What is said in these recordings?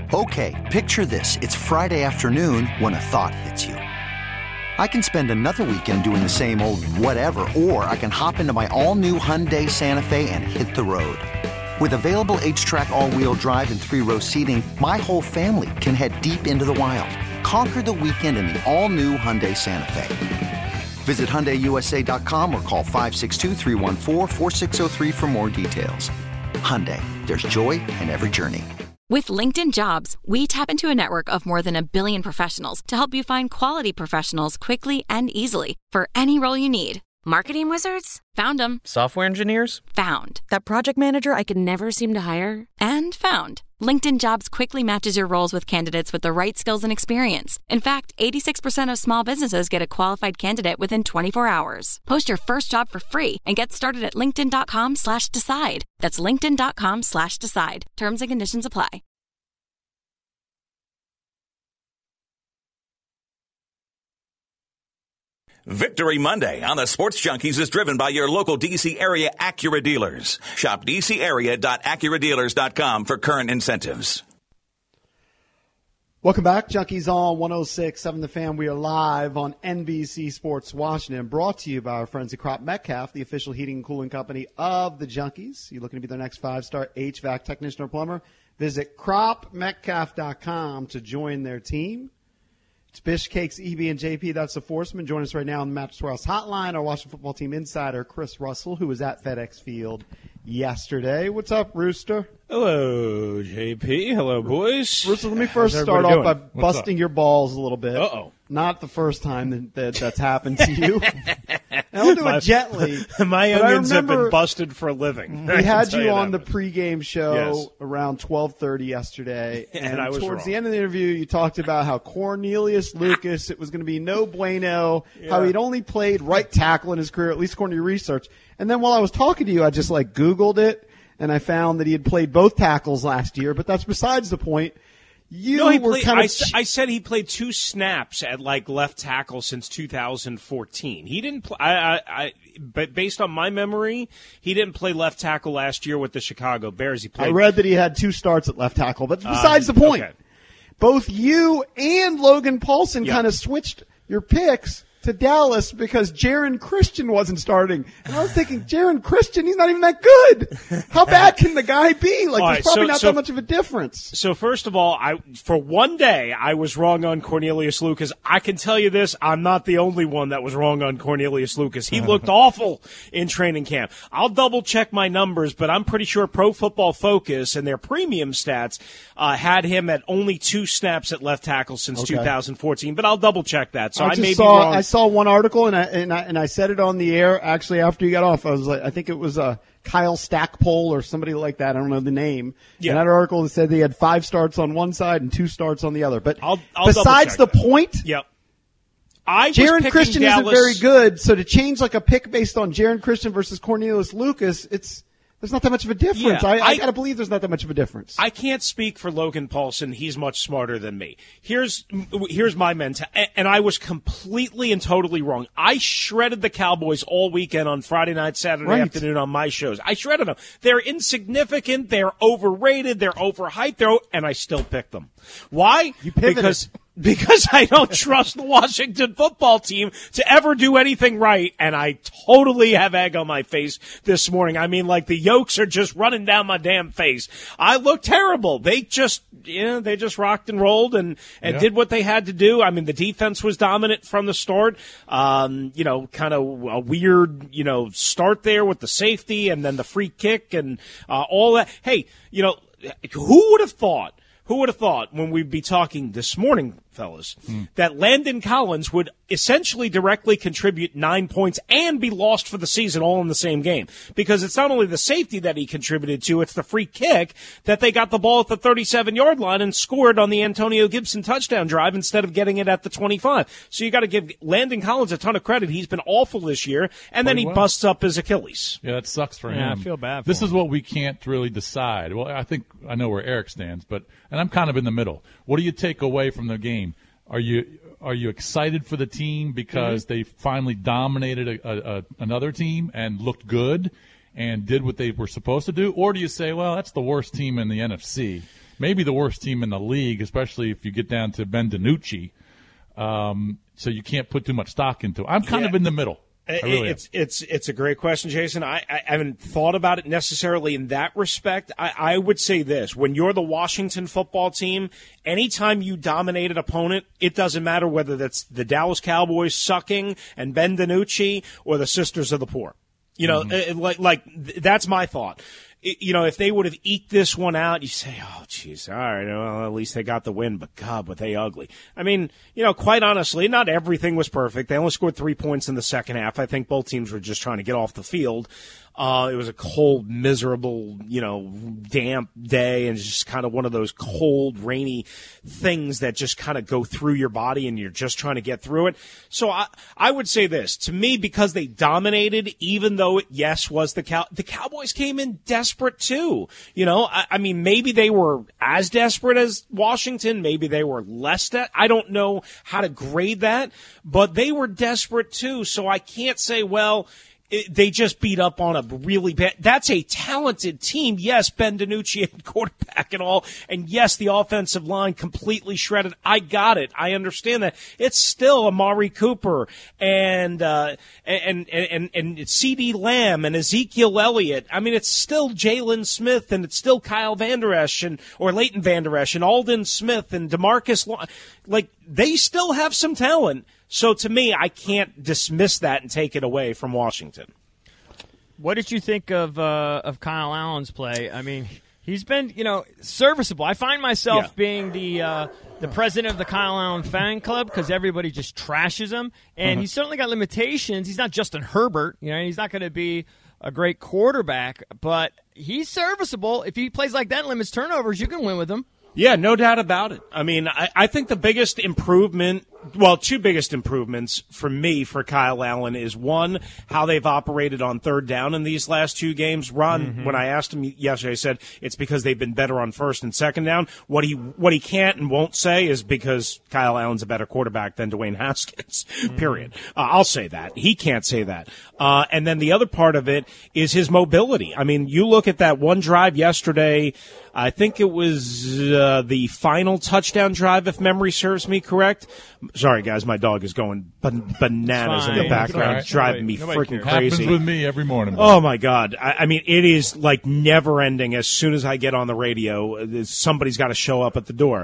Okay, picture this. It's Friday afternoon when a thought hits you. I can spend another weekend doing the same old whatever, or I can hop into my all-new Hyundai Santa Fe and hit the road. With available H-Track all-wheel drive and 3-row seating, my whole family can head deep into the wild. Conquer the weekend in the all-new Hyundai Santa Fe. Visit HyundaiUSA.com or call 562-314-4603 for more details. Hyundai, there's joy in every journey. With LinkedIn Jobs, we tap into a network of more than 1 billion professionals to help you find quality professionals quickly and easily for any role you need. Marketing wizards? Found them. Software engineers? Found. That project manager I could never seem to hire? And found. LinkedIn Jobs quickly matches your roles with candidates with the right skills and experience. In fact, 86% of small businesses get a qualified candidate within 24 hours. Post your first job for free and get started at linkedin.com/decide. That's linkedin.com/decide. Terms and conditions apply. Victory Monday on the Sports Junkies is driven by your local D.C. area Acura dealers. Shop dcarea.acuradealers.com for current incentives. Welcome back, Junkies on 106.7 The Fan. We are live on NBC Sports Washington, brought to you by our friends at Crop Metcalf, the official heating and cooling company of the Junkies. You looking to be their next 5-star HVAC technician or plumber? Visit cropmetcalf.com to join their team. It's Bish, Cakes, EB, and JP. That's the Forceman. Join us right now on the Mattress Warehouse Hotline. Our Washington football team insider, Chris Russell, who was at FedEx Field yesterday. What's up, Rooster? Hello, JP. Hello, boys. Rooster, let me first start off by busting your balls a little bit. Uh-oh. Not the first time that's happened to you. And I'll do it gently. My onions have been busted for a living. We had you on the pregame show around 12:30 yesterday. And I was towards wrong. the end of the interview, you talked about how Cornelius Lucas, it was going to be no bueno, how he'd only played right tackle in his career, at least according to your research. And then while I was talking to you, I just Googled it, and I found that he had played both tackles last year, but that's besides the point. I said he played 2 snaps at left tackle since 2014. He didn't play. But based on my memory, he didn't play left tackle last year with the Chicago Bears. I read that he had 2 starts at left tackle, but besides the point. Okay. Both you and Logan Paulson kind of switched your picks to Dallas because Jaron Christian wasn't starting. And I was thinking, Jaron Christian, he's not even that good. How bad can the guy be? There's probably not that much of a difference. So first of all, for one day, I was wrong on Cornelius Lucas. I can tell you this, I'm not the only one that was wrong on Cornelius Lucas. He looked awful in training camp. I'll double check my numbers, but I'm pretty sure Pro Football Focus and their premium stats had him at only 2 snaps at left tackle since 2014. But I'll double check that. So I may be wrong. I saw one article and I said it on the air actually after you got off. I was I think it was Kyle Stackpole or somebody like that. I don't know the name. Yeah. And that article said they had 5 starts on one side and 2 starts on the other. But I'll besides the point, Jaron Christian Dallas. Isn't very good. So to change a pick based on Jaron Christian versus Cornelius Lucas, there's not that much of a difference. Yeah, I got to believe there's not that much of a difference. I can't speak for Logan Paulson. He's much smarter than me. Here's my mentality, and I was completely and totally wrong. I shredded the Cowboys all weekend on Friday night, Saturday afternoon on my shows. I shredded them. They're insignificant. They're overrated. They're overhyped. And I still picked them. Why? You pivoted. Because I don't trust the Washington football team to ever do anything right, and I totally have egg on my face this morning. I mean, the yolks are just running down my damn face. I look terrible. They just rocked and rolled and did what they had to do. I mean, the defense was dominant from the start. Kind of a weird, start there with the safety and then the free kick and all that. Hey, who would have thought? Who would have thought when we'd be talking this morning, fellas, that Landon Collins would essentially directly contribute 9 points and be lost for the season all in the same game? Because it's not only the safety that he contributed to, it's the free kick that they got the ball at the 37-yard line and scored on the Antonio Gibson touchdown drive instead of getting it at the 25. So you got to give Landon Collins a ton of credit. He's been awful this year, and then he busts up his Achilles. Yeah, that sucks for him. Yeah, I feel bad for This him. is what we can't really decide. Well, I know where Eric stands, and I'm kind of in the middle. What do you take away from the game? Are you excited for the team because they finally dominated another team and looked good and did what they were supposed to do? Or do you say, well, that's the worst team in the NFC, maybe the worst team in the league, especially if you get down to Ben DiNucci. So you can't put too much stock into it. I'm kind of in the middle. It's a great question, Jason. I haven't thought about it necessarily in that respect. I would say this. When you're the Washington football team, anytime you dominate an opponent, it doesn't matter whether that's the Dallas Cowboys sucking and Ben DiNucci or the Sisters of the Poor. You know, that's my thought. You know, if they would have eked this one out, you say, oh, geez, all right, well, at least they got the win, but God, were they ugly. I mean, you know, quite honestly, not everything was perfect. They only scored 3 points in the second half. I think both teams were just trying to get off the field. It was a cold, miserable, you know, damp day, and just kind of one of those cold, rainy things that just kind of go through your body, and you're just trying to get through it. So I would say this. To me, because they dominated, even though it, yes, was the Cowboys came in desperate too. You know, I mean, maybe they were as desperate as Washington. Maybe they were less. I don't know how to grade that, but they were desperate too. So I can't say, well, they just beat up on a really bad. That's a talented team. Yes, Ben DiNucci at quarterback and all, and yes, the offensive line completely shredded. I got it. I understand that. It's still Amari Cooper and CeeDee Lamb and Ezekiel Elliott. I mean, it's still Jalen Smith, and it's still Kyle Van Der Esch or Leighton Van Der Esch and Aldon Smith and DeMarcus. Like, they still have some talent. So to me, I can't dismiss that and take it away from Washington. What did you think of Kyle Allen's play? I mean, he's been, you know, serviceable. I find myself being the president of the Kyle Allen fan club because everybody just trashes him, and he's certainly got limitations. He's not Justin Herbert, you know. He's not going to be a great quarterback, but he's serviceable. If he plays like that and limits turnovers, you can win with him. Yeah, no doubt about it. I mean, I think the biggest improvement, well, two biggest improvements for me for Kyle Allen is, one, how they've operated on third down in these last two games. Ron, when I asked him yesterday, said it's because they've been better on first and second down. What he can't and won't say is because Kyle Allen's a better quarterback than Dwayne Haskins, period. I'll say that. He can't say that. And then the other part of it is his mobility. I mean, you look at that one drive yesterday, I think it was the final touchdown drive, if memory serves me correct. Sorry, guys, my dog is going bananas in the background, driving me freaking crazy. Happens with me every morning. Oh, my God. I mean, it is like never-ending. As soon as I get on the radio, somebody's got to show up at the door.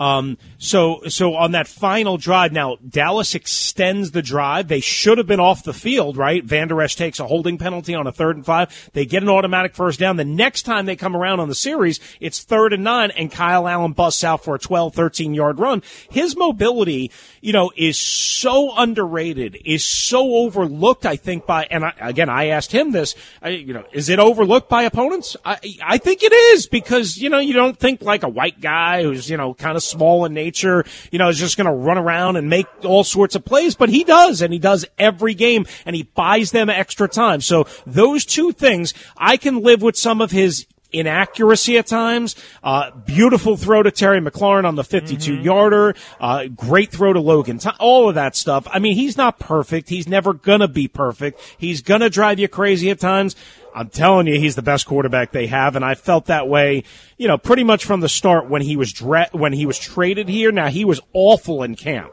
So on that final drive, now, Dallas extends the drive. They should have been off the field, right? Van Der Esch takes a holding penalty on a 3rd and 5. They get an automatic first down. The next time they come around on the series, it's 3rd and 9, and Kyle Allen busts out for a 12, 13-yard run. His mobility, you know, is so underrated, is so overlooked, I think, and I asked him this, is it overlooked by opponents? I think it is, because, you know, you don't think like a white guy who's, you know, kind of small in nature, you know, is just going to run around and make all sorts of plays, but he does, and he does every game, and he buys them extra time. So those two things, I can live with some of his inaccuracy at times. Beautiful throw to Terry McLaurin on the 52-yarder. Great throw to Logan. All of that stuff. I mean, he's not perfect. He's never gonna be perfect. He's gonna drive you crazy at times. I'm telling you, he's the best quarterback they have, and I felt that way, you know, pretty much from the start when he was traded here. Now, he was awful in camp.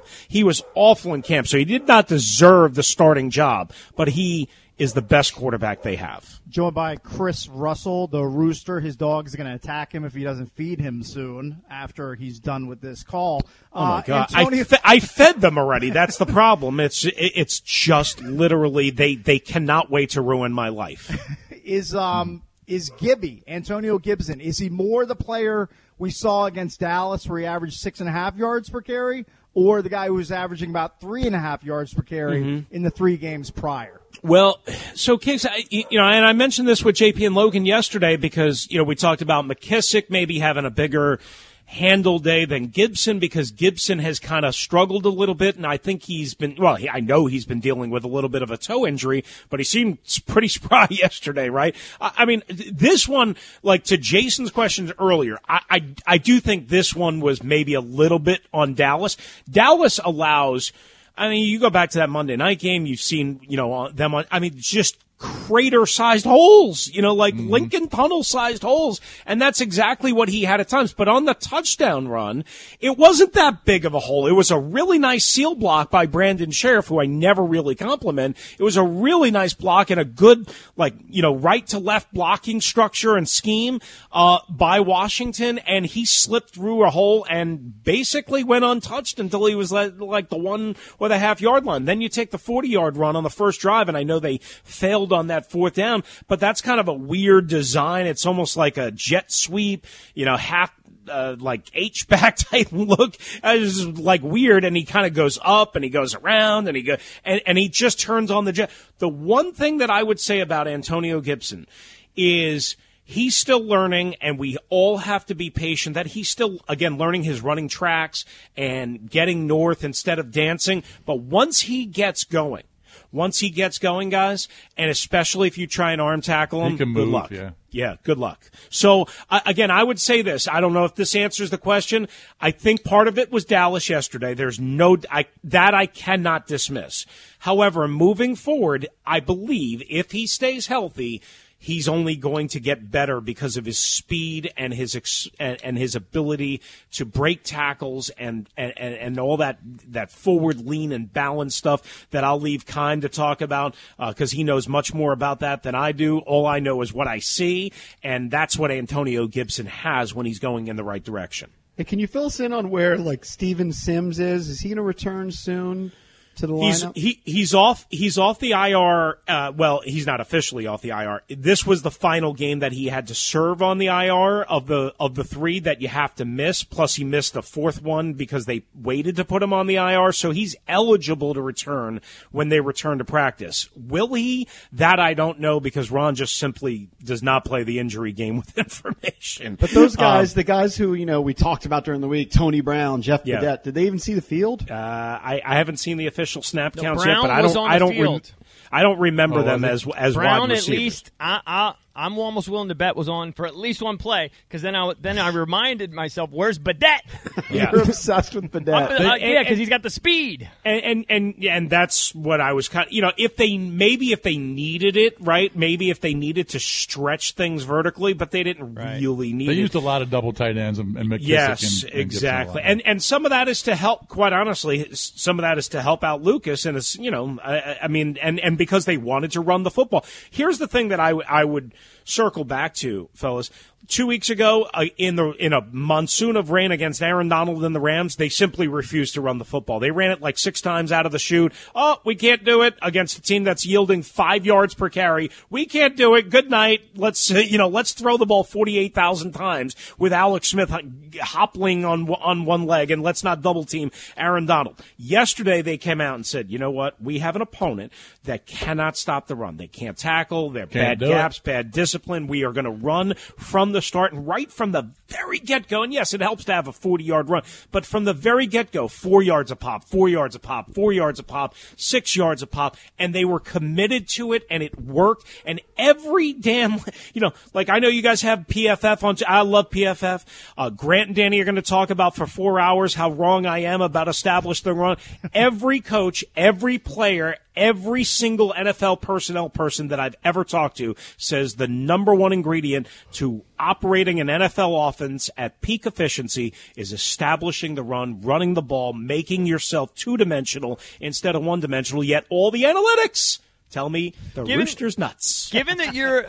So he did not deserve the starting job, but he is the best quarterback they have. Joined by Chris Russell, the rooster. His dog is going to attack him if he doesn't feed him soon after he's done with this call. Oh, my God. I fed them already. That's the problem. It's just literally they cannot wait to ruin my life. Is Gibby, Antonio Gibson, is he more the player we saw against Dallas where he averaged 6.5 yards per carry, or the guy who was averaging about 3.5 yards per carry in the 3 games prior? Well, so Kicks, and I mentioned this with JP and Logan yesterday because, you know, we talked about McKissick maybe having a bigger handle day than Gibson because Gibson has kind of struggled a little bit, and I think I know he's been dealing with a little bit of a toe injury, but he seemed pretty spry yesterday, right? I mean, this one, like to Jason's questions earlier, I do think this one was maybe a little bit on Dallas. Dallas allows, I mean, you go back to that Monday night game, you've seen, you know, them on, I mean, just crater-sized holes, like Lincoln Tunnel-sized holes, and that's exactly what he had at times. But on the touchdown run, it wasn't that big of a hole. It was a really nice seal block by Brandon Sheriff, who I never really compliment. It was a really nice block and a good, right-to-left blocking structure and scheme by Washington, and he slipped through a hole and basically went untouched until he was like the 1 or the half-yard line. Then you take the 40-yard run on the first drive, and I know they failed on that fourth down, but that's kind of a weird design. It's almost like a jet sweep, half like H-back type look. It's like weird, and he kind of goes up and he goes around and and he just turns on the jet. The one thing that I would say about Antonio Gibson is he's still learning, and we all have to be patient that he's still, again, learning his running tracks and getting north instead of dancing. But once he gets going, guys, and especially if you try and arm tackle him, good luck. Yeah, good luck. So, again, I would say this. I don't know if this answers the question. I think part of it was Dallas yesterday. There's that I cannot dismiss. However, moving forward, I believe if he stays healthy, he's only going to get better because of his speed and his ability to break tackles and all that forward lean and balance stuff that I'll leave Kime to talk about because he knows much more about that than I do. All I know is what I see, and that's what Antonio Gibson has when he's going in the right direction. Hey, can you fill us in on where Steven Sims is? Is he going to return soon to the lineup? He's off the IR. Well, he's not officially off the IR. This was the final game that he had to serve on the IR of the 3 that you have to miss. Plus, he missed the 4th one because they waited to put him on the IR. So he's eligible to return when they return to practice. Will he? That I don't know because Ron just simply does not play the injury game with information. But those guys, the guys who we talked about during the week, Tony Brown, Jeff Badette, did they even see the field? I haven't seen the official snap counts Brown yet, but I don't remember them as Brown wide receivers. At least I'm almost willing to bet was on for at least one play because then I reminded myself, where's Badette? Yeah. You're obsessed with Badette. Yeah, because he's got the speed. And that's what I was kind of, if they needed it, right? Maybe if they needed to stretch things vertically, but they didn't really need it. They used a lot of double tight ends and McKissick. Yes, exactly. And some of that is to help, quite honestly, some of that is to help out Lucas. And it's, I mean, and because they wanted to run the football. Here's the thing that I would circle back to, fellas. 2 weeks ago, in a monsoon of rain against Aaron Donald and the Rams, they simply refused to run the football. They ran it like 6 times out of the chute. Oh, we can't do it against a team that's yielding 5 yards per carry. We can't do it. Good night. Let's throw the ball 48,000 times with Alex Smith hoppling on one leg, and let's not double team Aaron Donald. Yesterday, they came out and said, you know what? We have an opponent that cannot stop the run. They can't tackle. They're bad gaps, bad discipline. We are going to run from the start and right from the very get-go. And yes, it helps to have a 40-yard run, but from the very get-go, 4 yards a pop, 4 yards a pop, 4 yards a pop, 6 yards a pop, and they were committed to it, and it worked. And every damn, I know you guys have PFF on. I love PFF. Grant and Danny are going to talk about for 4 hours how wrong I am about establish the run. Every coach, every player, every single NFL personnel person that I've ever talked to says the number one ingredient to operating an NFL offense at peak efficiency is establishing the run, running the ball, making yourself two-dimensional instead of one-dimensional, yet all the analytics tell me the rooster's nuts. Given that you're,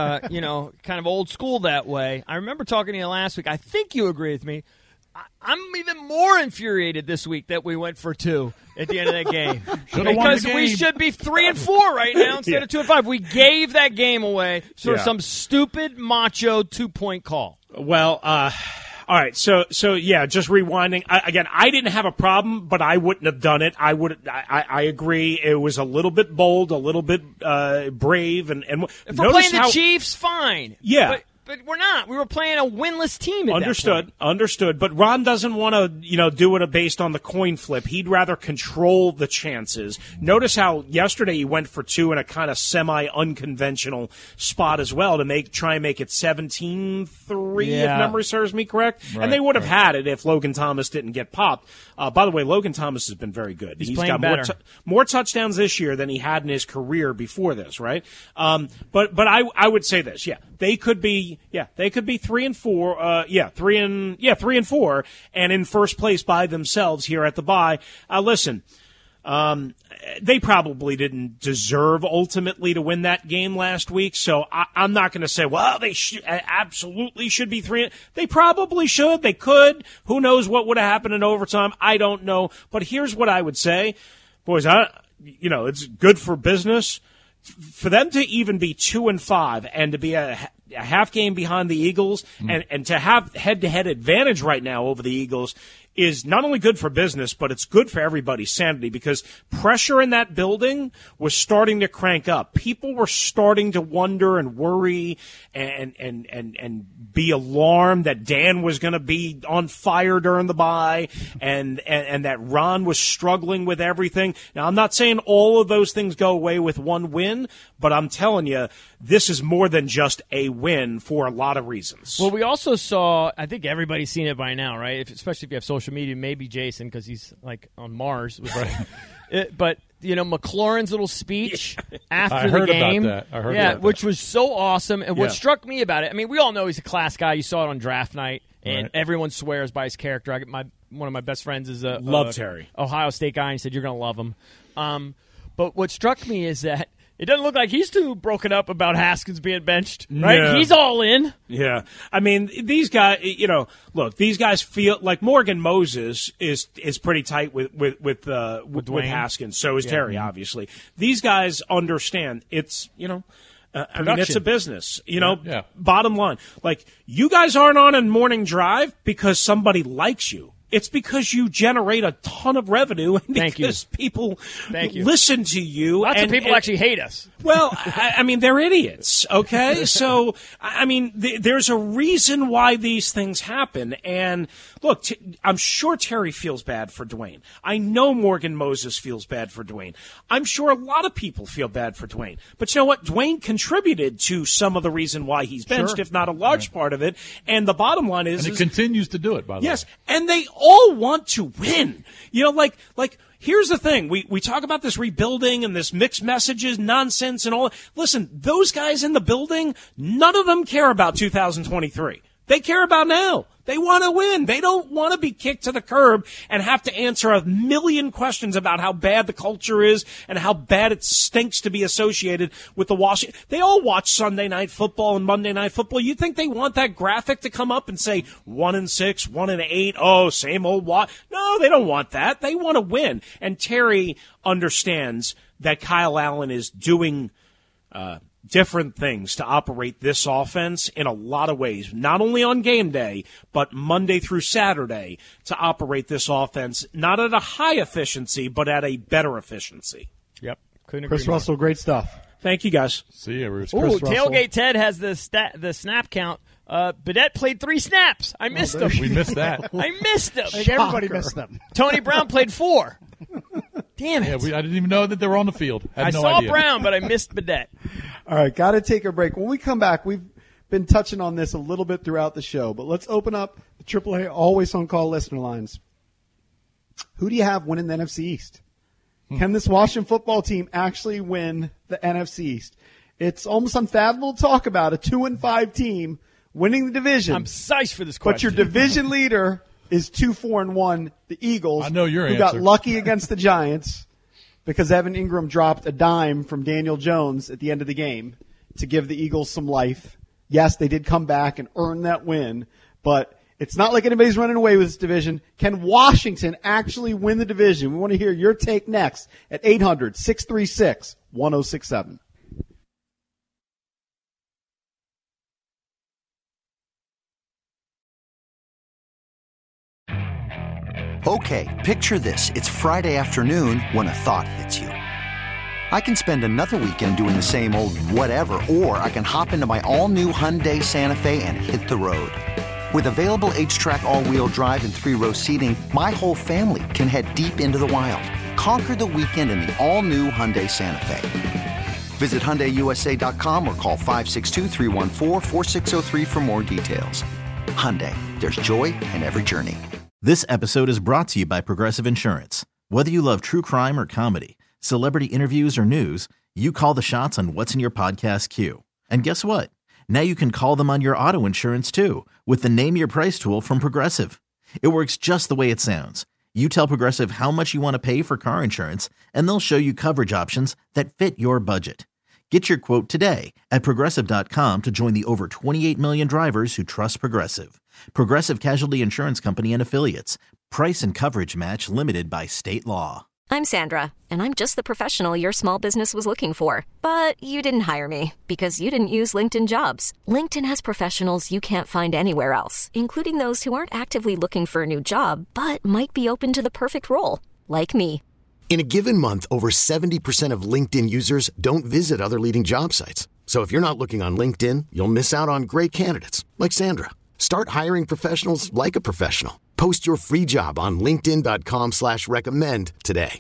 kind of old school that way, I remember talking to you last week. I think you agree with me. I'm even more infuriated this week that we went for 2 at the end of that game. Because we should be 3-4 right now instead of 2-5. We gave that game away for some stupid macho 2-point call. Well, all right. So yeah, just rewinding. Again, I didn't have a problem, but I wouldn't have done it. I agree. It was a little bit bold, a little bit brave, and if we're playing the Chiefs, fine. Yeah. but we're not. We were playing a winless team at that point. Understood. But Ron doesn't want to, do it based on the coin flip. He'd rather control the chances. Notice how yesterday he went for 2 in a kind of semi-unconventional spot as well to try and make it 17-3, if memory serves me correct. Right, and they would have had it if Logan Thomas didn't get popped. By the way, Logan Thomas has been very good. He's got playing better. more touchdowns this year than he had in his career before this, right? But I would say this, they could be 3-4, 3-4, and in first place by themselves here at the bye. Listen, they probably didn't deserve ultimately to win that game last week, so I'm not going to say, well, they absolutely should be 3. They probably should. They could. Who knows what would have happened in overtime? I don't know. But here's what I would say. Boys, it's good for business. For them to even be 2-5 and to be a half game behind the Eagles and to have head-to-head advantage right now over the Eagles is not only good for business, but it's good for everybody's sanity because pressure in that building was starting to crank up. People were starting to wonder and worry and be alarmed that Dan was going to be on fire during the bye and that Ron was struggling with everything. Now, I'm not saying all of those things go away with one win, but I'm telling you, this is more than just a win for a lot of reasons. Well, we also saw, I think everybody's seen it by now, right? Especially if you have social media, maybe Jason, because he's like on Mars. But, McLaurin's little speech after the game. I heard about that. Which was so awesome. And what struck me about it, I mean, we all know he's a class guy. You saw it on draft night, and everyone swears by his character. One of my best friends is a Terry. Ohio State guy, and he said, you're going to love him. But what struck me is that it doesn't look like he's too broken up about Haskins being benched, right? Yeah. He's all in. Yeah. I mean, these guys, these guys feel like Morgan Moses is pretty tight with Haskins. So is Terry, obviously. These guys understand it's, I mean, it's a business, Bottom line. Like, you guys aren't on a morning drive because somebody likes you. It's because you generate a ton of revenue and because people listen to you. Lots of people actually hate us. Well, I mean, they're idiots, okay? So, I mean, there's a reason why these things happen. And, look, I'm sure Terry feels bad for Dwayne. I know Morgan Moses feels bad for Dwayne. I'm sure a lot of people feel bad for Dwayne. But you know what? Dwayne contributed to some of the reason why he's benched, if not a large part of it. And the bottom line is... And he continues to do it, by the way. Yes, and they all want to win. Like here's the thing. We talk about this rebuilding and this mixed messages nonsense and all. Listen, those guys in the building, none of them care about 2023. They care about now. They want to win. They don't want to be kicked to the curb and have to answer a million questions about how bad the culture is and how bad it stinks to be associated with the Washington. They all watch Sunday Night Football and Monday Night Football. You think they want that graphic to come up and say 1-6, 1-8? Oh, same old No, they don't want that. They want to win. And Terry understands that Kyle Allen is doing different things to operate this offense in a lot of ways, not only on game day, but Monday through Saturday to operate this offense, not at a high efficiency, but at a better efficiency. Yep. Couldn't Chris agree Russell, great stuff. Thank you, guys. See you, Bruce. Ooh, Tailgate Ted has the snap count. Bedette played 3 snaps. I missed them. We missed that. I missed them. Everybody missed them. Tony Brown played 4. Damn it. Yeah, I didn't even know that they were on the field. I saw idea. Brown, but I missed Bedette. All right, got to take a break. When we come back, we've been touching on this a little bit throughout the show, but let's open up the AAA Always On Call listener lines. Who do you have winning the NFC East? Can this Washington football team actually win the NFC East? It's almost unfathomable to talk about a 2-5 team winning the division. I'm psyched for this question. But your division leader is 2-4-1, the Eagles. I know your who answer. got lucky against the Giants because Evan Ingram dropped a dime from Daniel Jones at the end of the game to give the Eagles some life. Yes, they did come back and earn that win, but it's not like anybody's running away with this division. Can Washington actually win the division? We want to hear your take next at 800-636-1067. Okay, picture this. It's Friday afternoon when a thought hits you. I can spend another weekend doing the same old whatever, or I can hop into my all-new Hyundai Santa Fe and hit the road. With available H-Track all-wheel drive and 3-row seating, my whole family can head deep into the wild. Conquer the weekend in the all-new Hyundai Santa Fe. Visit HyundaiUSA.com or call 562-314-4603 for more details. Hyundai, there's joy in every journey. This episode is brought to you by Progressive Insurance. Whether you love true crime or comedy, celebrity interviews or news, you call the shots on what's in your podcast queue. And guess what? Now you can call them on your auto insurance too with the Name Your Price tool from Progressive. It works just the way it sounds. You tell Progressive how much you want to pay for car insurance, and they'll show you coverage options that fit your budget. Get your quote today at Progressive.com to join the over 28 million drivers who trust Progressive. Progressive Casualty Insurance Company and Affiliates. Price and coverage match limited by state law. I'm Sandra, and I'm just the professional your small business was looking for. But you didn't hire me because you didn't use LinkedIn Jobs. LinkedIn has professionals you can't find anywhere else, including those who aren't actively looking for a new job, but might be open to the perfect role, like me. In a given month, over 70% of LinkedIn users don't visit other leading job sites. So if you're not looking on LinkedIn, you'll miss out on great candidates like Sandra. Start hiring professionals like a professional. Post your free job on linkedin.com/recommend today.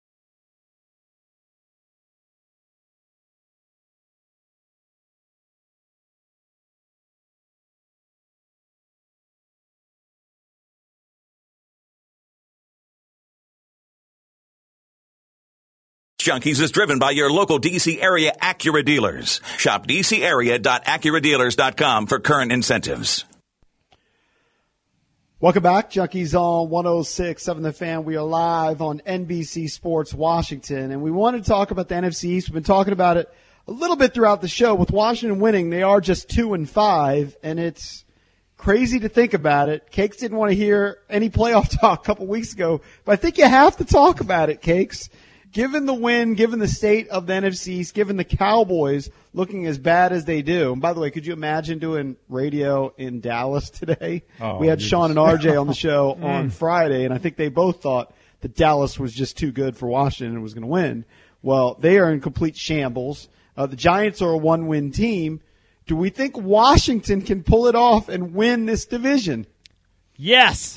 Junkies is driven by your local D.C. area Acura dealers. Shop dcarea.acuradealers.com for current incentives. Welcome back, Junkies on 106.7 The Fan. We are live on NBC Sports Washington, and we want to talk about the NFC East. We've been talking about it a little bit throughout the show. With Washington winning, they are just 2-5, and it's crazy to think about it. Cakes didn't want to hear any playoff talk a couple weeks ago, but I think you have to talk about it, Cakes. Given the win, given the state of the NFC East, given the Cowboys looking as bad as they do. And by the way, could you imagine doing radio in Dallas today? We had Sean and RJ on the show on Friday, and I think they both thought that Dallas was just too good for Washington and was going to win. Well, they are in complete shambles. The Giants are a one-win team. Do we think Washington can pull it off and win this division? Yes.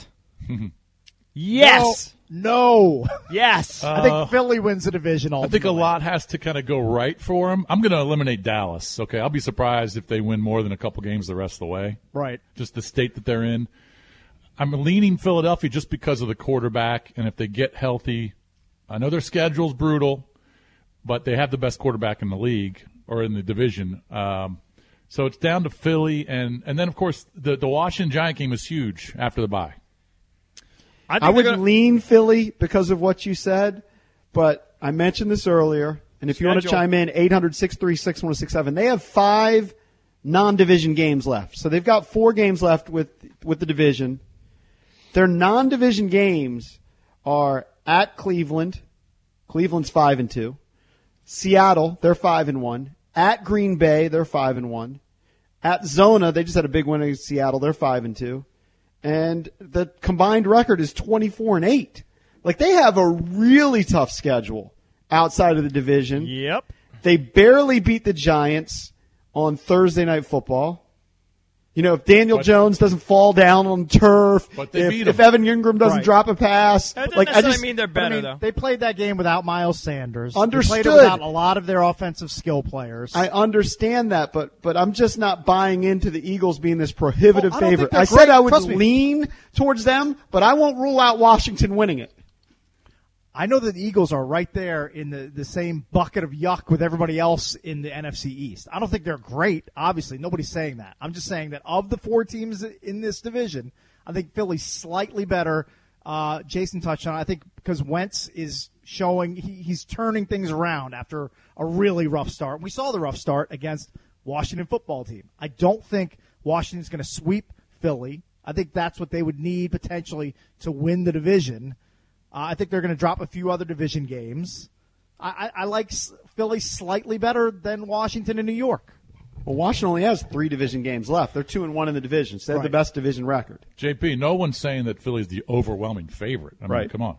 Yes. No. Yes. I think Philly wins the division ultimately. I think a lot has to kind of go right for them. I'm going to eliminate Dallas. Okay, I'll be surprised if they win more than a couple games the rest of the way. Right. Just the state that they're in. I'm leaning Philadelphia just because of the quarterback, and if they get healthy, I know their schedule's brutal, but they have the best quarterback in the league or in the division. So it's down to Philly, and then, of course, the Washington Giant game was huge after the bye. I would lean Philly because of what you said, but I mentioned this earlier, and if you want to chime in, 800-636-1067. They have 5 non-division games left. So they've got 4 games left with the division. Their non-division games are at Cleveland. Cleveland's 5-2. Seattle, they're 5-1. At Green Bay, they're 5-1. At Zona, they just had a big win against Seattle. They're 5-2. And the combined record is 24-8. Like, they have a really tough schedule outside of the division. Yep. They barely beat the Giants on Thursday Night Football. You know, if Daniel Jones doesn't fall down on turf, if Evan Ingram doesn't drop a pass. That doesn't necessarily mean they're better, though. They played that game without Miles Sanders. Understood. They played it without a lot of their offensive skill players. I understand that, but I'm just not buying into the Eagles being this prohibitive favorite. I said I would lean towards them, but I won't rule out Washington winning it. I know that the Eagles are right there in the same bucket of yuck with everybody else in the NFC East. I don't think they're great. Obviously, nobody's saying that. I'm just saying that of the 4 teams in this division, I think Philly's slightly better. Jason touched on it. I think because Wentz is showing he's turning things around after a really rough start. We saw the rough start against Washington football team. I don't think Washington's going to sweep Philly. I think that's what they would need potentially to win the division. I think they're going to drop a few other division games. I like Philly slightly better than Washington and New York. Well, Washington only has 3 division games left. They're 2-1 in the division, so they have the best division record. JP, no one's saying that Philly's the overwhelming favorite. I mean, come on.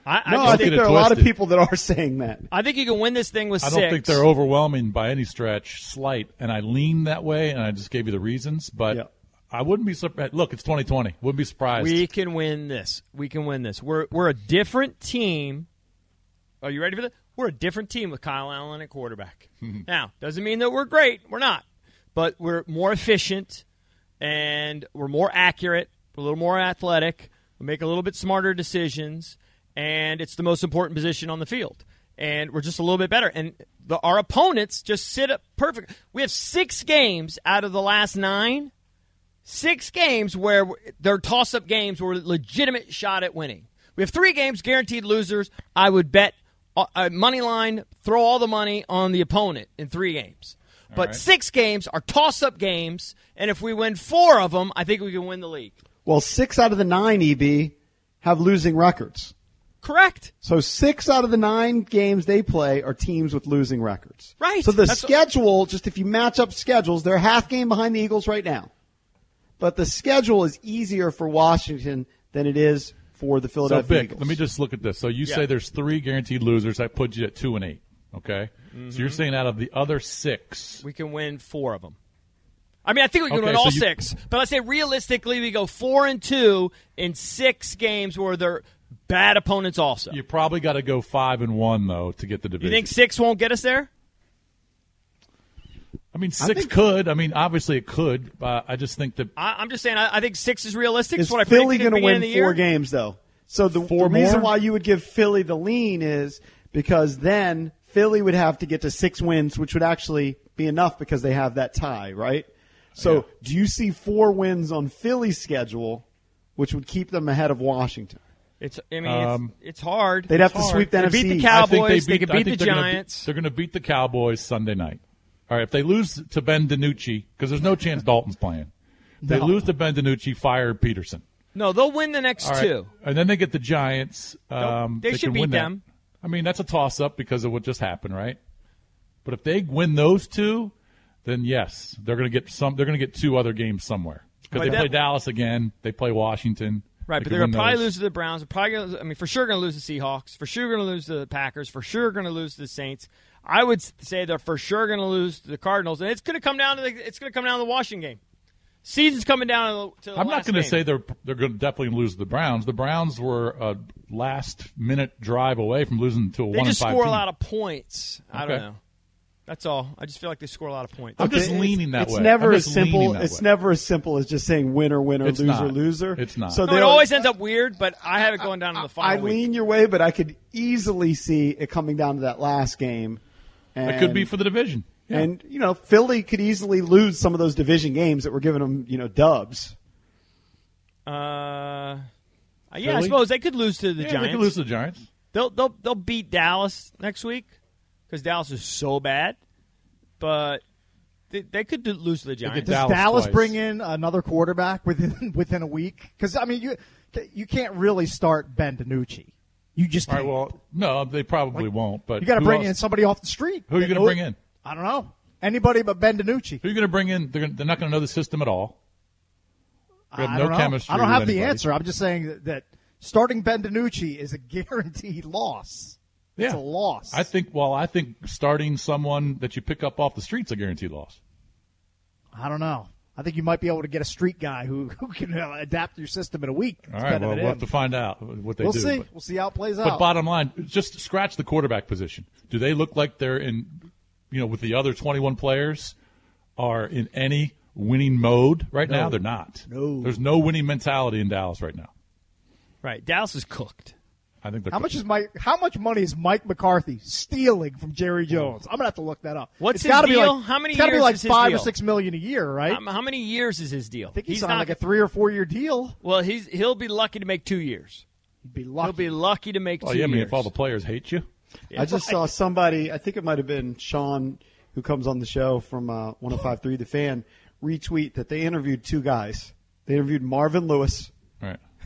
I think there are a lot of people that are saying that. I think you can win this thing with 6. I don't think they're overwhelming by any stretch. Slight, and I lean that way, and I just gave you the reasons. But I wouldn't be surprised. Look, it's 2020. Wouldn't be surprised. We can win this. We're a different team. Are you ready for that? We're a different team with Kyle Allen at quarterback. Now, doesn't mean that we're great. We're not. But we're more efficient, and we're more accurate. We're a little more athletic. We make a little bit smarter decisions, and it's the most important position on the field. And we're just a little bit better. And our opponents just sit up perfect. We have 6 games out of the last 9, 6 games where they're toss-up games where we're a legitimate shot at winning. We have 3 games, guaranteed losers. I would bet money line, throw all the money on the opponent in 3 games. But 6 games are toss-up games, and if we win 4 of them, I think we can win the league. Well, 6 out of the 9, EB, have losing records. Correct. So 6 out of the 9 games they play are teams with losing records. Right. So the schedule, just if you match up schedules, they're a half game behind the Eagles right now. But the schedule is easier for Washington than it is for the Philadelphia Eagles. Let me just look at this. So you say there's 3 guaranteed losers. That puts you at 2-8. Okay? Mm-hmm. So you're saying out of the other 6. We can win 4 of them. I mean, I think we can win all 6. But let's say realistically we go 4-2 in 6 games where they're bad opponents also. You probably got to go 5-1, though, to get the division. You think 6 won't get us there? I mean, 6 could. I mean, obviously it could. I just think that. I'm just saying I think 6 is realistic. Is what I Philly going to win 4 year. games, though? So the reason why you would give Philly the lean is because then Philly would have to get to 6 wins, which would actually be enough because they have that tie, right? So do you see 4 wins on Philly's schedule, which would keep them ahead of Washington? It's hard. They'd have to sweep the NFC. They beat the Cowboys. They could beat the Giants. They're going to beat the Cowboys Sunday night. All right, if they lose to Ben DiNucci, because there's no chance Dalton's playing. If they lose to Ben DiNucci, fire Peterson. No, they'll win the next 2. And then they get the Giants. They should beat them. I mean, that's a toss-up because of what just happened, right? But if they win those 2, then yes, they're going to get some. They're going to get 2 other games somewhere because they play Dallas again. They play Washington. Right, but they're going to probably lose to the Browns. They're probably for sure going to lose to the Seahawks. For sure going to lose to the Packers. For sure going to lose to the Saints. I would say they're for sure going to lose to the Cardinals, and it's going to come down to the Washington game. Season's coming down to the I'm not going to say they're going to definitely lose to the Browns. The Browns were a last-minute drive away from losing to a 1-5 team. They just score a lot of points. Okay. I don't know. That's all. I just feel like they score a lot of points. I'm just leaning that way. It's never as simple. It's never as simple as just saying winner, loser. It's not. So it always ends up weird, but I have it going down to the final week. I lean your way, but I could easily see it coming down to that last game. And, it could be for the division. Yeah. And, Philly could easily lose some of those division games that were giving them, dubs. Yeah, I suppose they could lose to the Giants. They could lose to the Giants. They'll beat Dallas next week because Dallas is so bad. But they could lose to the Giants. Does Dallas bring in another quarterback within a week? Because, I mean, you can't really start Ben DiNucci. You just can't. All right, well, no, they probably won't. But you got to bring in somebody off the street. Who are you going to bring in? I don't know. Anybody but Ben DiNucci. Who are you going to bring in? They're not going to know the system at all. We have no chemistry. I don't have the answer. I'm just saying that starting Ben DiNucci is a guaranteed loss. Yeah. It's a loss. I think starting someone that you pick up off the street's a guaranteed loss. I don't know. I think you might be able to get a street guy who can adapt your system in a week. All right, well, we'll have to find out what they do. We'll see. We'll see how it plays out. But bottom line, just scratch the quarterback position. Do they look like they're in, with the other 21 players, are in any winning mode right now? They're not. No. There's no winning mentality in Dallas right now. Right. Dallas is cooked. I think how much money is Mike McCarthy stealing from Jerry Jones? I'm gonna have to look that up. What's his deal? How many years? It's gotta be like is his $5 deal? or $6 million a year, right? How many years is his deal? I think he's on like a 3 or 4 year deal. Well, he'll be lucky to make 2 years. He'd be lucky. He'll be lucky to make 2 years. I mean, if all the players hate you. Yeah. I just saw somebody. I think it might have been Sean, who comes on the show from 105.3 The Fan, retweet that they interviewed 2 guys. They interviewed Marvin Lewis. Right.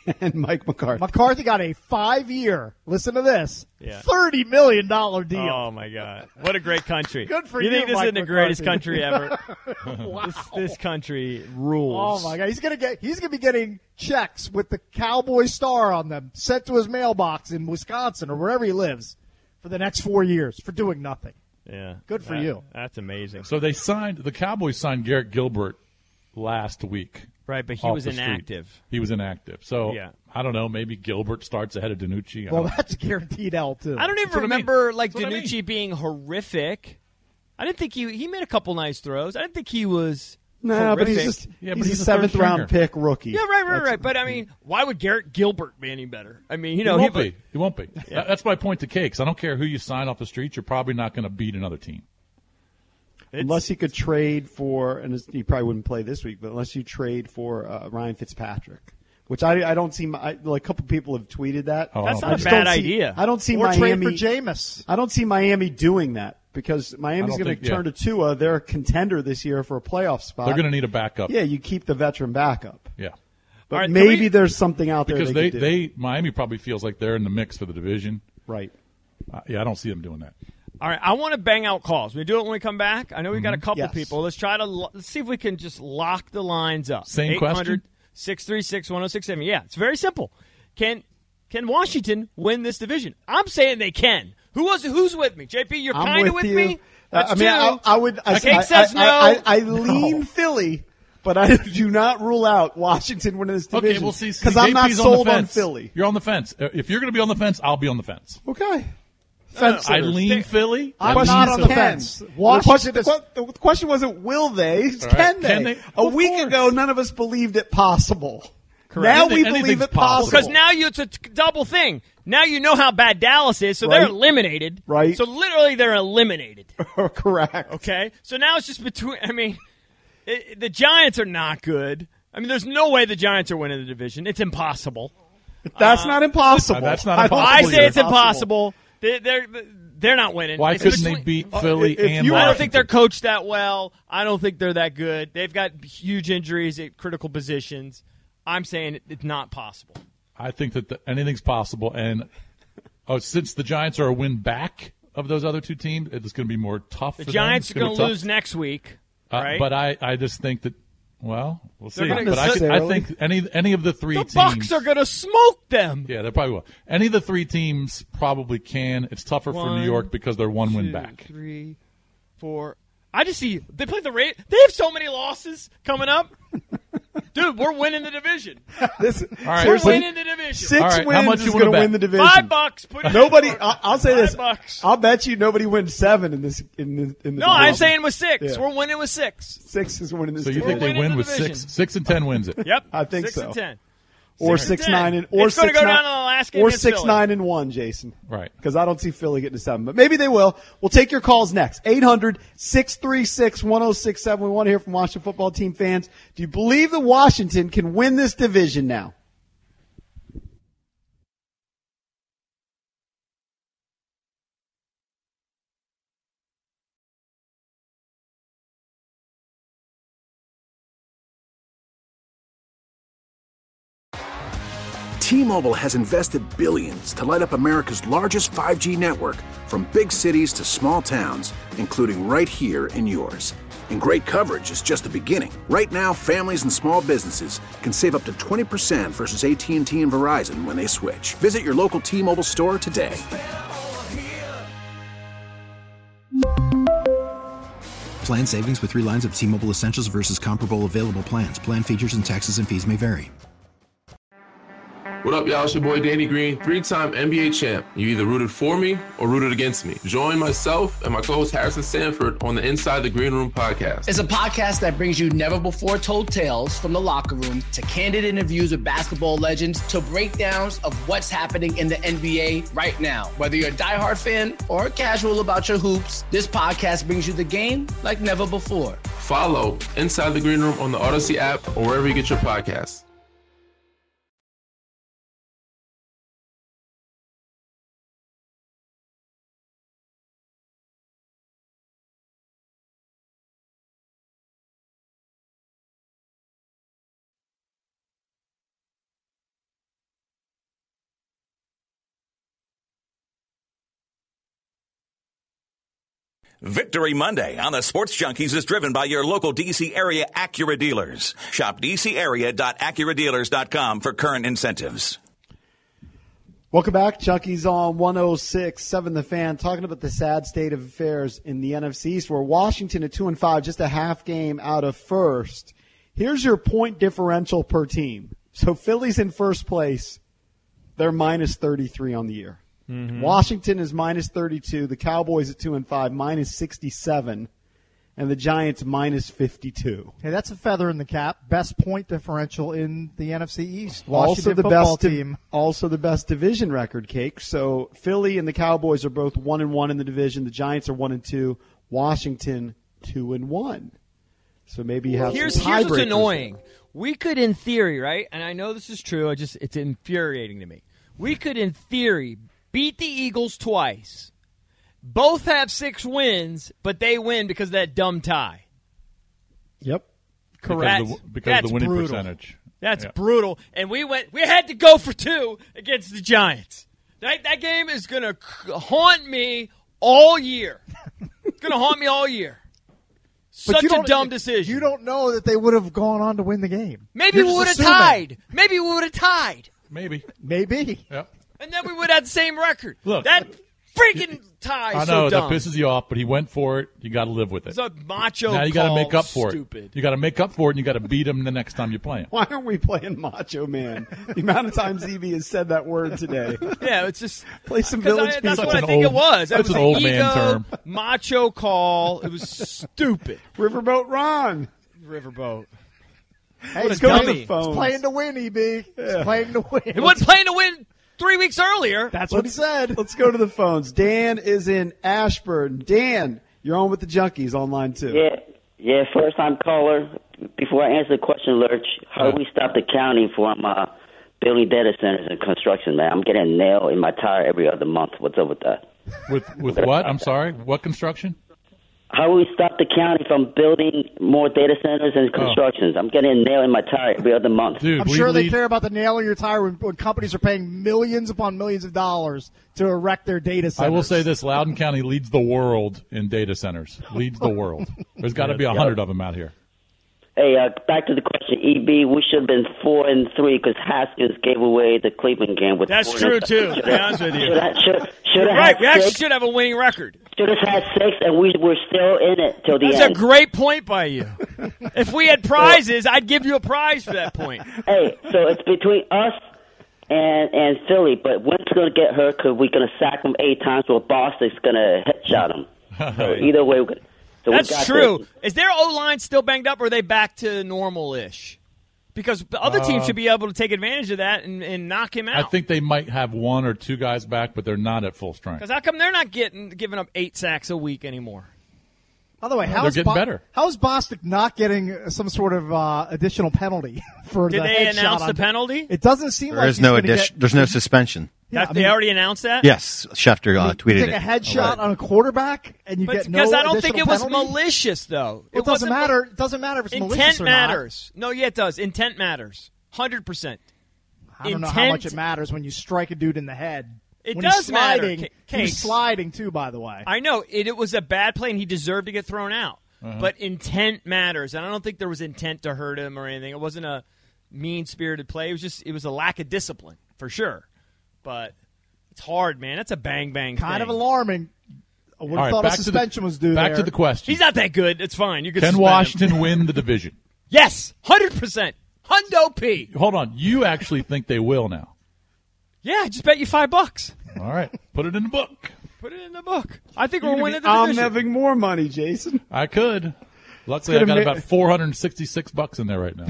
and Mike McCarthy. McCarthy got a 5-year, listen to this, Yeah. $30 million deal. Oh, my God. What a great country. Good for you. you, think this Mike is the greatest McCarthy. country ever? Wow. This country rules. Oh, my God. He's gonna be getting checks with the Cowboy star on them sent to his mailbox in Wisconsin or wherever he lives for the next 4 years for doing nothing. Yeah. Good for you. That's amazing. So the Cowboys signed Garrett Gilbert last week. Right, but he off was the street. inactive. He was inactive. So, Yeah. I don't know, maybe Gilbert starts ahead of DiNucci. I Well, don't know. that's a guaranteed L, too. I don't even what I mean. remember like That's what I DiNucci being horrific. I didn't think he made a couple nice throws. I didn't think he was No, but horrific. he's Yeah, but he's he's a a third seventh-round stringer. pick rookie. Yeah, right. But I mean, why would Garrett Gilbert be any better? I mean, He won't be. He won't be. Yeah. That's my point to Cakes. I don't care who you sign off the street. You're probably not going to beat another team. Unless you could trade for, and you probably wouldn't play this week, but unless you trade for Ryan Fitzpatrick, which I don't see. Like a couple people have tweeted that. Oh, That's I not a just bad don't see- idea. I don't see Or Miami. trade for Jameis. I don't see Miami doing that because Miami's I don't going to think- turn to Tua. They're a contender this year for a playoff spot. They're going to need a backup. Yeah, you keep the veteran backup. Yeah. But All right, maybe three- there's something out there Because they could do. Miami probably feels like they're in the mix for the division. Right. Yeah, I don't see them doing that. All right, I want to bang out calls. We do it when we come back. I know we got a couple Yes. people. Let's try to let's see if we can just lock the lines up. Same question? 800-636-1067. Yeah, it's very simple. Can Washington win this division? I'm saying they can. Who's with me? JP, you're I'm kind of with you. me. That's I mean, two. I would. Cake says no. I lean Philly, but I do not rule out Washington winning this division. Okay, we'll see. Because I'm not JP's sold the on fence. Philly. You're on the fence. If you're going to be on the fence, I'll be on the fence. Okay. Fence I sitters. lean Philly. I'm I lean not on the Philly. fence. The Washington question wasn't will they, it's All right. can they? Can they? A Of week course. ago, none of us believed it possible. Correct. Now we Anything's believe it possible. possible. Because now it's a double thing. Now you know how bad Dallas is, so they're Right. eliminated. Right. So literally they're eliminated. Correct. Okay? So now it's just between, the Giants are not good. I mean, there's no way the Giants are winning the division. It's impossible. That's not impossible. That's not I don't impossible I think say it's impossible. impossible. They're not winning. Why It's couldn't they between- beat Philly if and you- I Washington? don't think they're coached that well. I don't think they're that good. They've got huge injuries at critical positions. I'm saying it's not possible. I think that anything's possible. And since the Giants are a win back of those other two teams, it's going to be more tough The for Giants are them. going It's to gonna be lose next week, tough. right? But I just think that, well, we'll see. They're gonna- But I necessarily. think any of the three the teams. Bucks are going to smoke them. Yeah, they probably will. Any of the three teams probably can. It's tougher for New York because they're one win 2, back. 3, 4. I just see they play the Raiders. They have so many losses coming up. Dude, we're winning the division. This, All right. We're seriously, winning the division. 6 All right, how wins much is you wanna going to bet? win the division. $5. Put it Nobody. in. I'll say this. $5. I'll bet you nobody wins 7 in this. In the No, division. I'm saying with 6. Yeah. We're winning with 6. 6 is winning this. So you division. think they winning win the with division. 6 and 10 wins it? Yep. I think 6 so. and 10. or 6 6-9 and and or it's going to 6-9 go down to the last game or against Philly. 6-9 and 1, Jason. Right. Because I don't see Philly getting to 7, but maybe they will. We'll take your calls next. 800-636-1067. We want to hear from Washington football team fans. Do you believe that Washington can win this division now? T-Mobile has invested billions to light up America's largest 5G network, from big cities to small towns, including right here in yours. And great coverage is just the beginning. Right now, families and small businesses can save up to 20% versus AT&T and Verizon when they switch. Visit your local T-Mobile store today. Plan savings with 3 lines of T-Mobile Essentials versus comparable available plans. Plan features and taxes and fees may vary. What up, y'all? It's your boy Danny Green, 3-time NBA champ. You either rooted for me or rooted against me. Join myself and my co-host Harrison Sanford on the Inside the Green Room podcast. It's a podcast that brings you never-before-told tales from the locker room to candid interviews with basketball legends to breakdowns of what's happening in the NBA right now. Whether you're a diehard fan or casual about your hoops, this podcast brings you the game like never before. Follow Inside the Green Room on the Odyssey app or wherever you get your podcasts. Victory Monday on the Sports Junkies is driven by your local D.C. area Acura dealers. Shop dcarea.acuradealers.com for current incentives. Welcome back. Junkies on 106.7 The Fan, talking about the sad state of affairs in the NFC East, where Washington at 2-5, just a half game out of first. Here's your point differential per team. So Philly's in first place. They're minus 33 on the year. Mm-hmm. Washington is minus 32. The Cowboys at 2-5, minus 67. And the Giants minus 52. Hey, that's a feather in the cap. Best point differential in the NFC East. Washington football team. Also the best division record, Cake. So Philly and the Cowboys are both 1-1 in the division. The Giants are 1-2. Washington 2-1. So maybe you have Here's what's annoying. We could, in theory, right? And I know this is true. It's infuriating to me. We could, in theory, beat the Eagles twice. Both have 6 wins, but they win because of that dumb tie. Yep. Correct. Because of the winning brutal. percentage. That's brutal. And we had to go for 2 against the Giants. That game is going to haunt me all year. It's going to haunt me all year. Such a dumb decision. You don't know that they would have gone on to win the game. Maybe we would have tied. Maybe. Maybe. Yep. And then we would have had the same record. Look, that freaking tie I is know so dumb. that pisses you off, but he went for it. You got to live with it. It's a macho now you got to make up for stupid. it. You got to make up for it, and you got to beat him the next time you play him. Why aren't we playing Macho Man? The amount of times EB has said that word today. Yeah, it's just play some Village People. That's what I think it was. That's an old man term. Macho call. It was stupid. Riverboat Ron. Riverboat. Hey, let's go to the phones. It's playing to win, EB. It's playing to win. It wasn't playing to win 3 weeks earlier. That's what he said. Let's go to the phones. Dan is in Ashburn. Dan, you're on with the Junkies on line 2. Yeah, first-time caller. Before I answer the question, Lurch, how do we stop the county from building data centers and construction, man? I'm getting a nail in my tire every other month. What's up with that? With what? I'm sorry? What construction? How do we stop the county from building more data centers and constructions? I'm getting a nail in my tire every other month. Dude, I'm sure they care about the nail in your tire when companies are paying millions upon millions of dollars to erect their data centers. I will say this, Loudoun County leads the world in data centers. Leads the world. There's got to be 100 of them out here. Hey, back to the question, EB. We should have been 4-3 because Haskins gave away the Cleveland game. That's true, too, to be honest with you. Should have right, we actually should have a winning record. Should have had 6, and we were still in it till the end. That's a great point by you. If we had prizes, I'd give you a prize for that point. Hey, so it's between us and Philly, but Wentz going to get hurt because we're going to sack him 8 times, or Boston's going to headshot him. So either way, we're going to... So that's true. Is their O-line still banged up, or are they back to normal-ish? Because the other team should be able to take advantage of that and knock him out. I think they might have 1 or 2 guys back, but they're not at full strength. Because how come they're not giving up 8 sacks a week anymore? By the way, they're getting better. How is Bostic not getting some sort of additional penalty for Did the they headshot announce the penalty? It doesn't seem like there's no addition. There's no suspension. Yeah, they already announced that? Yes, Schefter tweeted you it. take a headshot on a quarterback and you get no because I don't think it was penalty? malicious, though. It doesn't matter. It doesn't matter if it's malicious or not. Intent matters. No, yeah, it does. Intent matters. 100%. I don't know how much it matters when you strike a dude in the head. It when does he's sliding, matter. He was sliding, too, by the way. I know. It was a bad play, and he deserved to get thrown out. But intent matters. And I don't think there was intent to hurt him or anything. It wasn't a mean-spirited play. It was a lack of discipline, for sure. But it's hard, man. That's a bang-bang Kind thing. of alarming. I would have thought a suspension was due Back there. to the question. He's not that good. It's fine. You can Can suspend Washington him. win the division? Yes, 100%. Hundo P. Hold on. You actually think they will now? Yeah, I just bet you $5. All right. Put it in the book. Put it in the book. I think we're winning the division. I'm having more money, Jason. I could. Luckily, I got about $466 in there right now.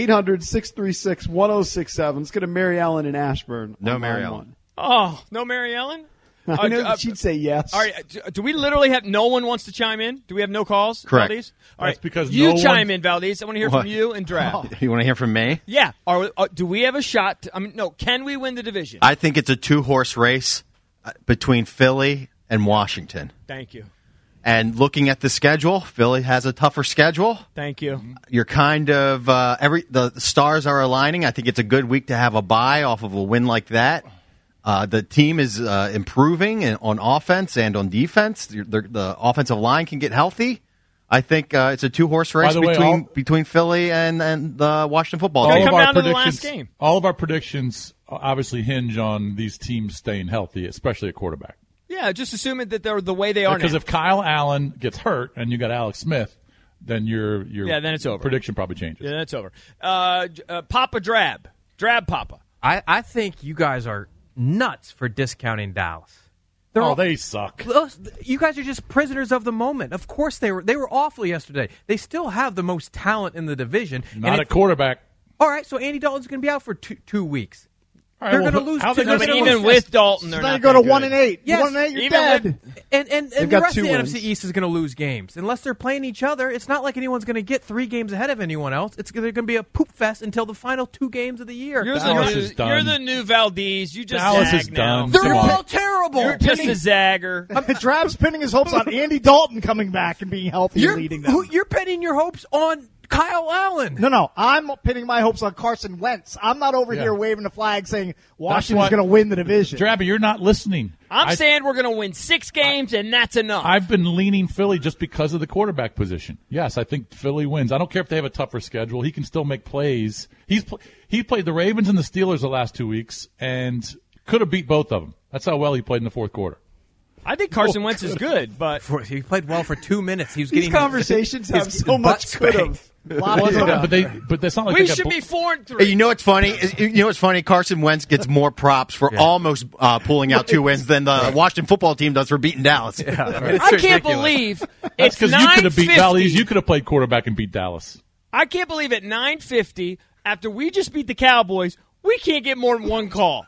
800-636-1067. Let's go to Mary Ellen in Ashburn. No Mary Ellen. Oh, no Mary Ellen? I know that she'd say yes. All right, do we literally have no one wants to chime in? Do we have no calls, Correct. Valdez? All That's right, because you no chime one- in, Valdez. I want to hear What? from you and Drab. You want to hear from me? Yeah. Do we have a shot? No. Can we win the division? I think it's a 2-horse race between Philly and Washington. Thank you. And looking at the schedule, Philly has a tougher schedule. Thank you. You're kind of the stars are aligning. I think it's a good week to have a bye off of a win like that. The team is improving on offense and on defense. The offensive line can get healthy. I think it's a two-horse race between Philly and the Washington football team. All of our predictions obviously hinge on these teams staying healthy, especially at quarterback. Yeah, just assuming that they're the way they are because now. if Kyle Allen gets hurt and you got Alex Smith, then your then it's over. Prediction probably changes. Yeah, then it's over. Papa Drab Papa. I think you guys are nuts for discounting Dallas. They suck. You guys are just prisoners of the moment. Of course they were awful yesterday. They still have the most talent in the division. Not at quarterback. All right, so Andy Dalton's going to be out for 2 weeks. All right, they're going to lose. But even with Dalton, they're not going to go to good. 1-8. Yes. 1-8, you're dead. And the rest of the NFC East is going to lose games unless they're playing each other. It's not like anyone's going to get 3 games ahead of anyone else. They're going to be a poop fest until the final 2 games of the year. You're the new Valdez. You just Dallas zag is now. done. They're all terrible. You're just a zagger. Drab's pinning his hopes on Andy Dalton coming back and being healthy and leading them. You're pinning your hopes on Kyle Allen. No. I'm pinning my hopes on Carson Wentz. I'm not over here waving the flag saying Washington's going to win the division. Drabby, you're not listening. I'm saying we're going to win 6 games, and that's enough. I've been leaning Philly just because of the quarterback position. Yes, I think Philly wins. I don't care if they have a tougher schedule. He can still make plays. He played the Ravens and the Steelers the last 2 weeks and could have beat both of them. That's how well he played in the fourth quarter. I think Carson Wentz is good, but he played well for 2 minutes. He was These getting conversations have so much could have. But that's not like we should be 4-3. Hey, you know what's funny? Carson Wentz gets more props for almost pulling out 2 wins than the Washington football team does for beating Dallas. I can't believe it's because you could have beat Valdez. You could have played quarterback and beat Dallas. I can't believe at 9:50 after we just beat the Cowboys, we can't get more than 1 call.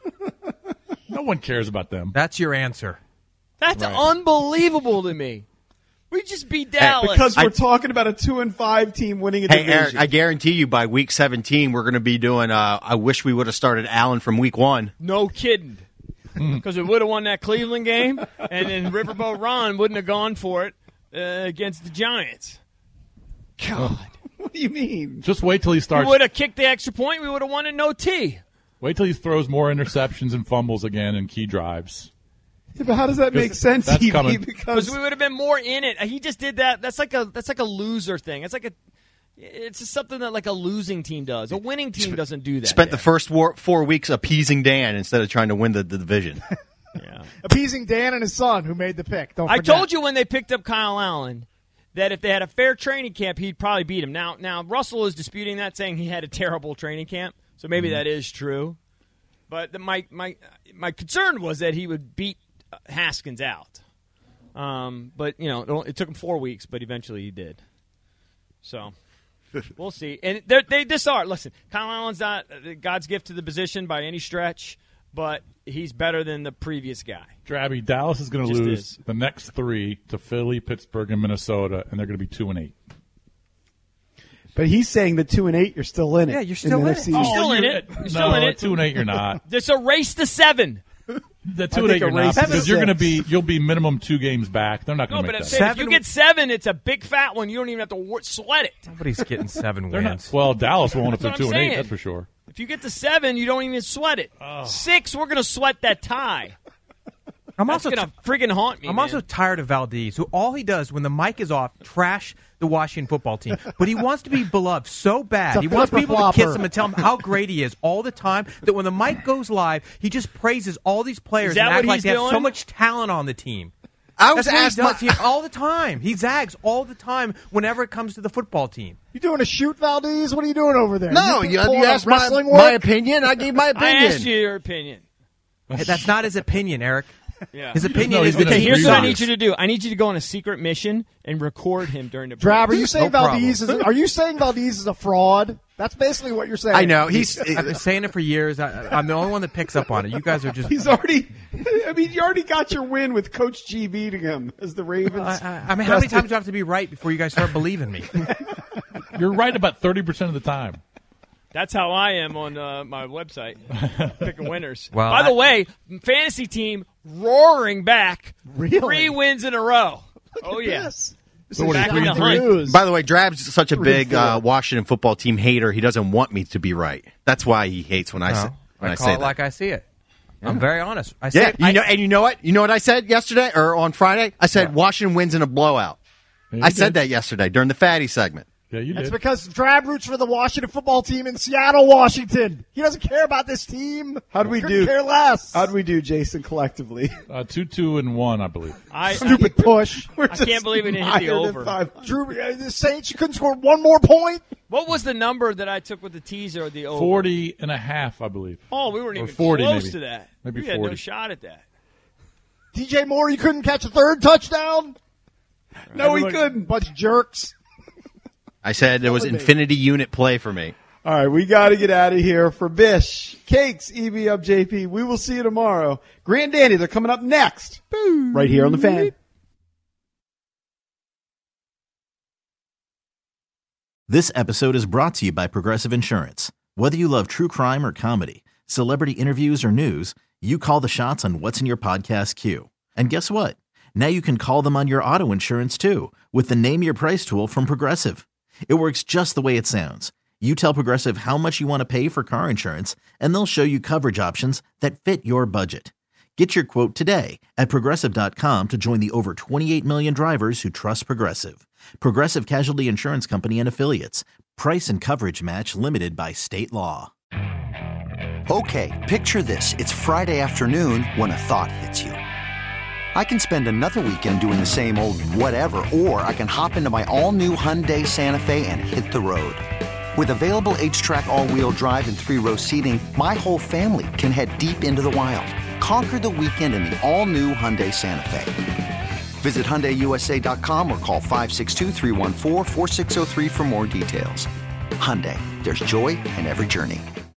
No one cares about them. That's your answer. That's unbelievable to me. We just beat Dallas. Because we're talking about a 2-5 team winning a division. Eric, I guarantee you by week 17 we're going to be doing I wish we would have started Allen from week 1. No kidding. Because we would have won that Cleveland game, and then Riverboat Ron wouldn't have gone for it against the Giants. God. What do you mean? Just wait till he starts. We would have kicked the extra point. We would have won in OT. Wait till he throws more interceptions and fumbles again in key drives. Yeah, but how does that make sense, coming. Because we would have been more in it. He just did that. That's like a loser thing. It's just something that like a losing team does. A winning team doesn't do that. Spent the first 4 weeks appeasing Dan instead of trying to win the division. Yeah. Appeasing Dan and his son who made the pick. Don't forget. I told you when they picked up Kyle Allen that if they had a fair training camp, he'd probably beat him. Now Russell is disputing that, saying he had a terrible training camp. So maybe that is true. But my concern was that he would beat Haskins out. But, it took him 4 weeks, but eventually he did. So we'll see. And they listen, Kyle Allen's not God's gift to the position by any stretch, but he's better than the previous guy. Drabby, Dallas is going to lose the next 3 to Philly, Pittsburgh, and Minnesota, and they're going to be 2-8. But he's saying the 2-8, you're still in it. Yeah, you're still in it. You're still in it. You're still in it. 2-8, you're not. It's a race to 7. The 2-8, you're not, because you'll be minimum 2 games back. They're not going to make that. If you get 7, it's a big fat one. You don't even have to sweat it. Nobody's getting 7 wins. Not, well, Dallas won't if they're That's 2-8. That's for sure. If you get to 7, you don't even sweat it. 6, we're going to sweat that tie. That's going to friggin' haunt me. I'm also tired of Valdez, who all he does when the mic is off, trash the Washington football team. But he wants to be beloved so bad. He wants people to kiss him and tell him how great he is all the time, that when the mic goes live, he just praises all these players and acts like they have so much talent on the team. That's what he does all the time. He zags all the time whenever it comes to the football team. You doing a shoot, Valdez? What are you doing over there? No, you asked my opinion. I gave my opinion. I asked you your opinion. Hey, that's not his opinion, Eric. Yeah. His opinion is okay, here's what I need you to do. I need you to go on a secret mission and record him during the break. Drab, are you saying Valdez is a fraud? That's basically what you're saying. I know. I've been saying it for years. I'm the only one that picks up on it. You guys are just... you already got your win with Coach G beating him as the Ravens. I mean, how many times do I have to be right before you guys start believing me? You're right about 30% of the time. That's how I am on my website, picking winners. Well, by the way, fantasy team roaring back, really? 3 wins in a row. Yes. So back in the hunt. By the way, Drab's such a big Washington football team hater. He doesn't want me to be right. That's why he hates when I say it that. like I see it. I'm very honest. I Yeah, said, you know what? You know what I said yesterday or on Friday? I said Washington wins in a blowout. Yeah, I said that yesterday during the Fatty segment. Yeah, you That's did. because Drab roots for the Washington football team in Seattle, Washington. He doesn't care about this team. How'd we Couldn't do? care less. How'd we do, Jason, collectively? 2-2-1, I believe. Stupid push. I can't believe we didn't hit the over. Drew, the Saints, you couldn't score one more point? What was the number that I took with the teaser or the over? 40.5, I believe. Oh, we weren't Or even 40 close maybe. to that. Maybe we had 40. no shot at that. DJ Moore, you couldn't catch a third touchdown? No, he couldn't. Bunch of jerks. I said it was infinity unit play for me. All right, we got to get out of here. For Bish, Cakes, EB up JP, we will see you tomorrow. Grant and Danny, they're coming up next. Right here on The Fan. This episode is brought to you by Progressive Insurance. Whether you love true crime or comedy, celebrity interviews or news, you call the shots on what's in your podcast queue. And guess what? Now you can call them on your auto insurance too with the Name Your Price tool from Progressive. It works just the way it sounds. You tell Progressive how much you want to pay for car insurance, and they'll show you coverage options that fit your budget. Get your quote today at Progressive.com to join the over 28 million drivers who trust Progressive. Progressive Casualty Insurance Company and Affiliates. Price and coverage match limited by state law. Okay, picture this. It's Friday afternoon when a thought hits you. I can spend another weekend doing the same old whatever, or I can hop into my all-new Hyundai Santa Fe and hit the road. With available H-Track all-wheel drive and 3-row seating, my whole family can head deep into the wild. Conquer the weekend in the all-new Hyundai Santa Fe. Visit HyundaiUSA.com or call 562-314-4603 for more details. Hyundai, there's joy in every journey.